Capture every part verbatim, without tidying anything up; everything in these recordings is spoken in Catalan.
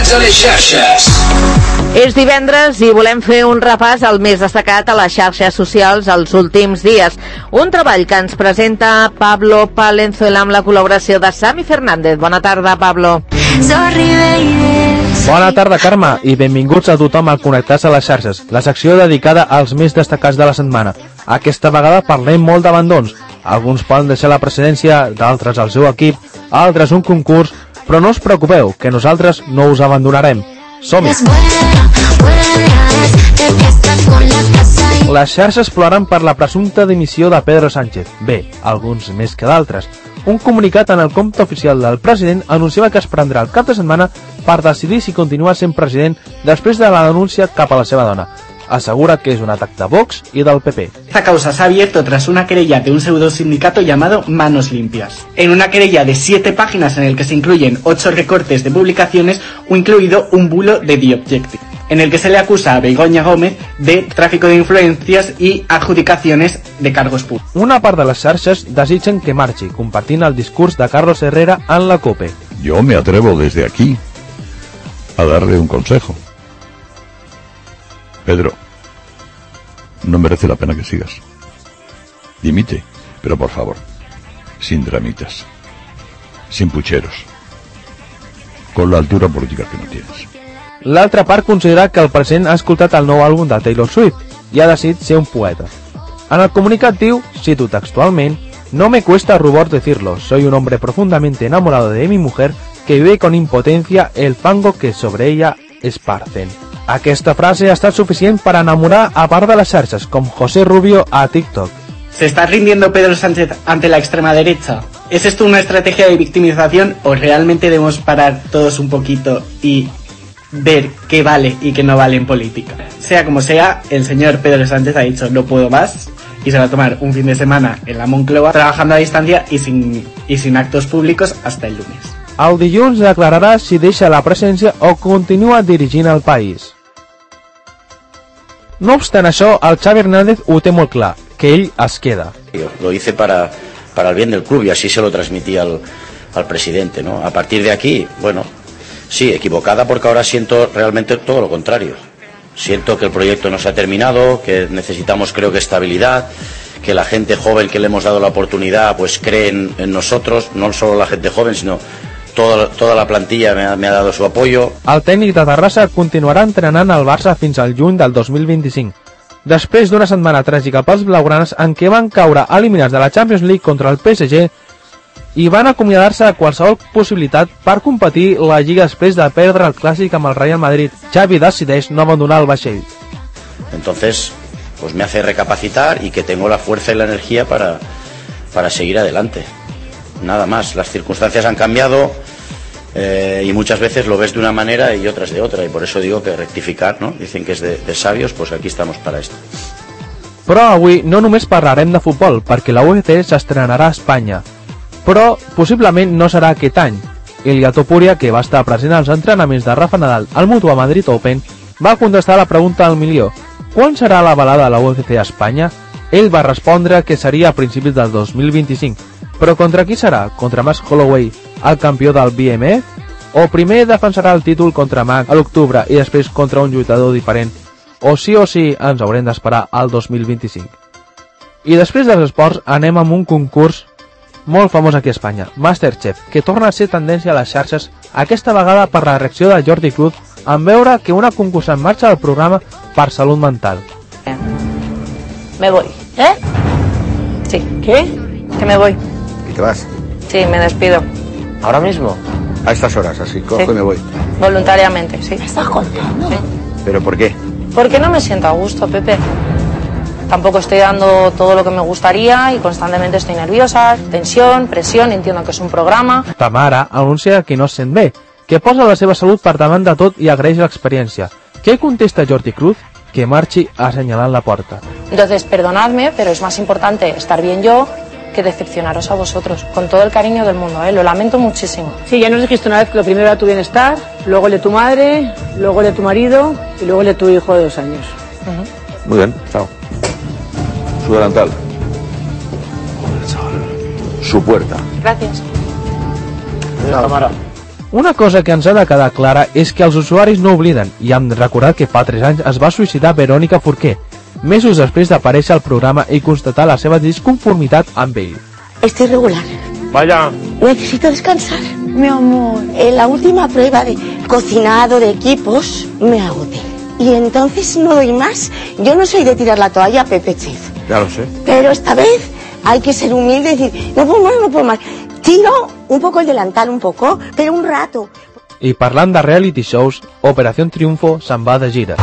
destacats a les xarxes. És divendres i volem fer un repàs al més destacat a les xarxes socials els últims dies. Un treball que ens presenta Pablo Palenzuela amb la col·laboració de Sami Fernández. Bona tarda, Pablo. Bona tarda, Carme, i benvinguts a tothom al Connectar-se a les xarxes, la secció dedicada als més destacats de la setmana. Aquesta vegada parlem molt d'abandons. Alguns poden deixar la presidència, d'altres el seu equip, altres un concurs, però no us preocupeu, que nosaltres no us abandonarem. Som-hi! Les xarxes ploren per la presumpta dimissió de Pedro Sánchez. Bé, alguns més que d'altres. Un comunicat en el compte oficial del president anunciava que es prendrà el cap de setmana per decidir si continua sent president després de la denúncia cap a la seva dona. Asegura que es un ataque de Vox y del P P. Esta causa se ha abierto tras una querella de un pseudo sindicato llamado Manos Limpias. En una querella de siete páginas en el que se incluyen ocho recortes de publicaciones o incluido un bulo de The Objective, en el que se le acusa a Begoña Gómez de tráfico de influencias y adjudicaciones de cargos públicos. Una part de les xarxes desitgen que marxi, compartint el discurs de Carlos Herrera en la COPE. Yo me atrevo desde aquí a darle un consejo. Pedro, no merece la pena que sigas. Dimite, pero por favor, sin dramitas, sin pucheros, con la altura política que no tienes. L'altra part considera que el president ha escoltat el nou àlbum de Taylor Swift i ha decidit ser un poeta. En el comunicat diu, cito textualment, «No me cuesta rubor decirlo, soy un hombre profundamente enamorado de mi mujer que vive con impotencia el fango que sobre ella esparcen». Aquesta frase ha estat suficient per enamorar a part de les xarxes, com José Rubio a TikTok. ¿Se está rindiendo Pedro Sánchez ante la extrema derecha? ¿Es esto una estrategia de victimización o realmente debemos parar todos un poquito y ver qué vale y qué no vale en política? Sea como sea, el señor Pedro Sánchez ha dicho no puedo más y se va a tomar un fin de semana en la Moncloa trabajando a distancia y sin, y sin actos públicos hasta el lunes. El dilluns declararà si deixa la presidència o continua dirigint el país. No obstant això, el Xavi Hernández ho té molt clar, que ell es queda. Lo hice para, para el bien del club y así se lo transmití al, al presidente, ¿no? A partir de aquí, bueno, sí, equivocada porque ahora siento realmente todo lo contrario. Siento que el proyecto no se ha terminado, que necesitamos, creo que, estabilidad, que la gente joven que le hemos dado la oportunidad pues cree en, en nosotros, no solo la gente joven, sino Toda, toda la plantilla me ha, me ha dado su apoyo. El tècnic de Terrassa continuarà entrenant el Barça fins al juny del dos mil vint-i-cinc, després d'una setmana tràgica pels blaugranes en què van caure eliminats de la Champions League contra el P S G i van acomiadar-se de qualsevol possibilitat per competir la Lliga després de perdre el clàssic amb el Real Madrid. Xavi decideix no abandonar el vaixell. Entonces, pues me hace recapacitar y que tengo la fuerza y la energía para, para seguir adelante. Nada más, las circunstancias han cambiado eh, y muchas veces lo ves de una manera y otras de otra, y por eso digo que rectificar, ¿no? Dicen que es de, de sabios, pues aquí estamos para esto. Però avui no només parlarem de futbol, perquè la U F C s'estrenarà a Espanya, però possiblement no serà aquest any. Ilia Topuria, que va estar present als entrenaments de Rafa Nadal al Mutua Madrid Open, va contestar la pregunta al milió: quan serà la balada a la U F C a Espanya? Ell va respondre que seria a principis del dos mil vint-i-cinc. Però contra qui serà? Contra Max Holloway, el campió del B M F? O primer defensarà el títol contra Max a l'octubre i després contra un lluitador diferent? O sí o sí ens haurem d'esperar al dos mil vint-i-cinc? I després dels esports anem amb un concurs molt famós aquí a Espanya, Masterchef, que torna a ser tendència a les xarxes, aquesta vegada per la reacció de Jordi Cruz en veure que una concursant marxa del programa per salut mental. Me voy. ¿Eh? Sí. ¿Qué? Que me voy. ¿Y te vas? Sí, me despido. ¿Ahora mismo? A estas horas, así cojo Sí. y me voy. Voluntariamente, sí. ¿Me estás contando? Sí. ¿Pero por qué? Porque no me siento a gusto, Pepe. Tampoco estoy dando todo lo que me gustaría y constantemente estoy nerviosa, tensión, presión, entiendo que es un programa. Tamara anuncia que no es sent bé, que posa la seva salut per davant de tot i agraeix l'experiència. Què contesta Jordi Cruz? Que marxi assenyalant la porta. Entonces, perdonadme, pero es más importante estar bien yo que decepcionaros a vosotros, con todo el cariño del mundo, ¿eh? Lo lamento muchísimo. Sí, ya nos dijiste una vez que lo primero era tu bienestar, luego el de tu madre, luego el de tu marido y luego el de tu hijo de dos años. Uh-huh. Muy bien, chao. Su delantal. Su puerta. Gracias. Tamara. Una cosa que ens ha de quedar clara és que els usuaris no obliden i hem de recordar que fa tres anys es va suïcidar Verónica Forqué, mesos després d'aparèixer al programa i constatar la seva disconformitat amb ell. Estoy regular. Vaya. Necesito descansar. Mi amor, en la última prueba de cocinado de equipos me agoté. Y entonces no doy más. Yo no soy de tirar la toalla, Pepe Chef. Ya lo sé. Pero esta vez hay que ser humilde y decir, no puedo más, no puedo más. Tiro un poco el delantal, un poco, pero un rato. I parlant de reality shows, Operación Triunfo se'n va de gira.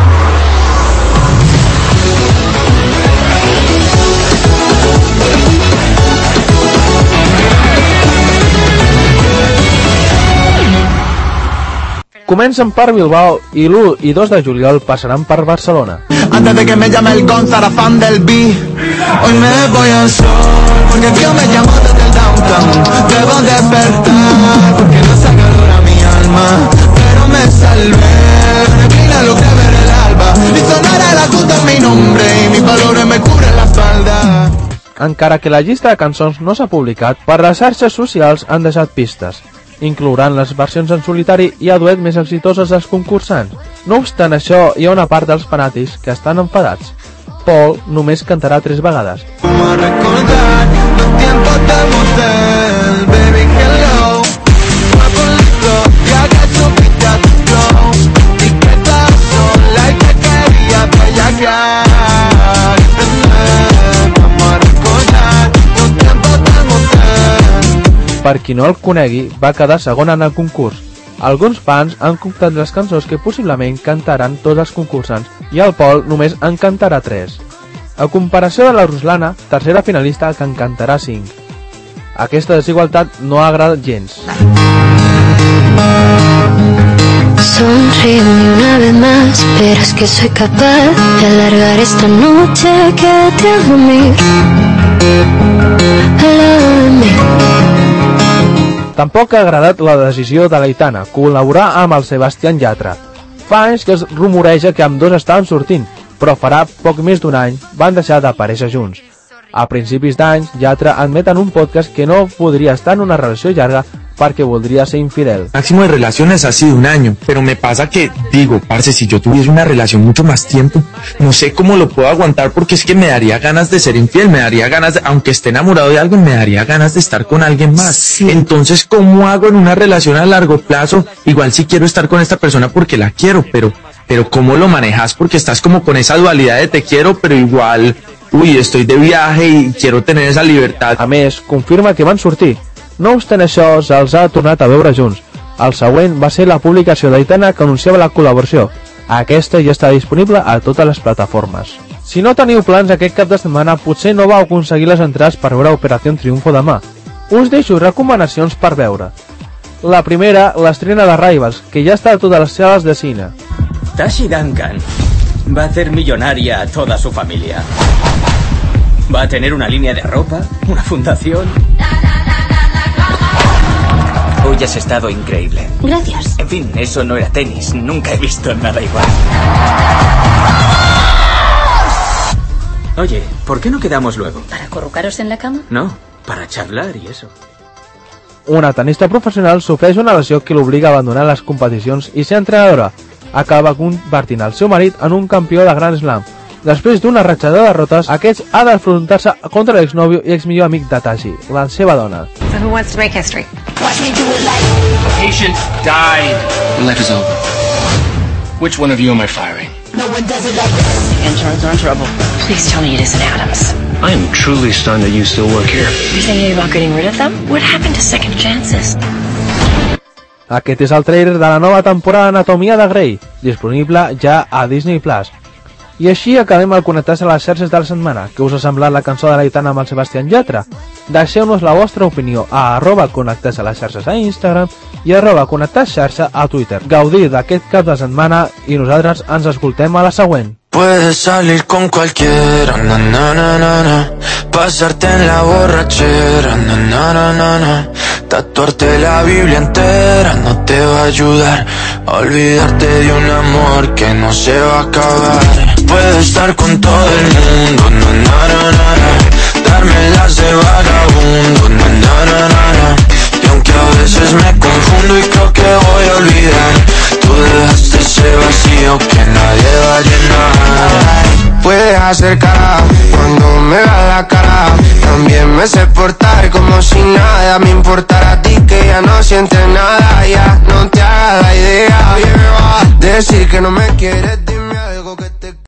Comencen per Bilbao i l'u i dos de juliol passaran per Barcelona. Antes de que me llame el Gonza, era fan del beat. Hoy me voy al sol, porque Dios me llamó desde el downtown. Debo despertar, porque no se calora mi alma. Pero me salvé, neblina logré ver el alba. Y sonará la tuta en mi nombre, y mis valores me cubren la espalda. Encara que la llista de cançons no s'ha publicat, per les xarxes socials han deixat pistes, inclouran les versions en solitari i a duet més exitoses dels concursants. No obstant això, hi ha una part dels fanàtics que estan enfadats. Paul només cantarà tres vegades. Per qui no el conegui, va quedar segon en el concurs. Alguns fans han comptat les cançons que possiblement cantaran tots els concursants i el Pol només en cantarà tres. A comparació de la Ruslana, tercera finalista, que en cantarà cinc. Aquesta desigualtat no agrada gens. Sonríeme una vez más, verás que soy capaz de alargar esta noche, quédate a dormir al lado de mí. Tampoc ha agradat la decisió de l'Aitana, col·laborar amb el Sebastián Yatra. Fa anys que es rumoreja que ambdós estaven sortint, però farà poc més d'un any van deixar d'aparèixer junts. A principis d'any, Yatra admet en un podcast que no podria estar en una relació llarga perquè voldria ser infidel. Máximo de relaciones ha sido un año, pero me pasa que, digo, parce, si yo tuviese una relación mucho más tiempo, no sé cómo lo puedo aguantar porque es que me daría ganas de ser infiel, me daría ganas, de, aunque esté enamorado de alguien, me daría ganas de estar con alguien más. Sí. Entonces, ¿cómo hago en una relación a largo plazo? Igual sí quiero estar con esta persona porque la quiero, pero, pero ¿cómo lo manejas? Porque estás como con esa dualidad de te quiero, pero igual, uy, estoy de viaje y quiero tener esa libertad. A més, confirma que van sortir. No obstant això, se'ls ha tornat a veure junts. El següent va ser la publicació d'Aitana que anunciava la col·laboració. Aquesta ja està disponible a totes les plataformes. Si no teniu plans aquest cap de setmana, potser no vau aconseguir les entrades per veure Operación Triunfo demà. Us deixo recomanacions per veure. La primera, l'estrena de Rivals, que ja està a totes les sales de cine. Tashi Duncan va a hacer millonaria a toda su familia. Va a tener una línea de ropa, una fundación. Hoy has estado increíble. Gracias. En fin, eso no era tenis. Nunca he visto nada igual. Oye, ¿por qué no quedamos luego? ¿Para acurrucaros en la cama? No, para charlar y eso. Una tenista professional sofreix una lesió que l'obliga a abandonar les competicions i ser entrenadora. Acaba convertint el seu marit en un campió de Grand Slam. Després d'una ratxa de derrotes, aquest ha d'enfrontar-se contra l'exnòvio i exmillor amic de Tashi, la seva dona. So who wants to make history? A patient died. Your life is over. Which one of you am I firing? No one does it like this. The interns are in trouble. Please tell me it isn't Adams. I am truly stunned that you still work here. You're thinking about getting rid of them? What happened to second chances? Aquest és el trailer de la nova temporada d'Anatomia de Grey, disponible ja a Disney plus. I així acabem el Connectar-se a les xarxes de la setmana. Què us ha semblat la cançó de l'Aitana amb el Sebastián Yatra? Deixeu-nos la vostra opinió a arroba Connectar-se a les xarxes a Instagram i arroba Connectar-xarxa a Twitter. Gaudir d'aquest cap de setmana i nosaltres ens escoltem a la següent. Puedes salir con cualquiera, na na na na na. Pasarte en la borrachera, na na na na na. Tatuarte la Biblia entera no te va a ayudar a olvidarte de un amor que no se va a acabar. Puedes estar con todo el mundo, na na na na na. Darme las de vagabundo, na na na na na. Y aunque a veces me confundo y creo que voy acercará cuando me vea la cara. También me sé portar como si nada me importara a ti, que ya no sientes nada. Ya no te hagas la idea, decir que no me quieres.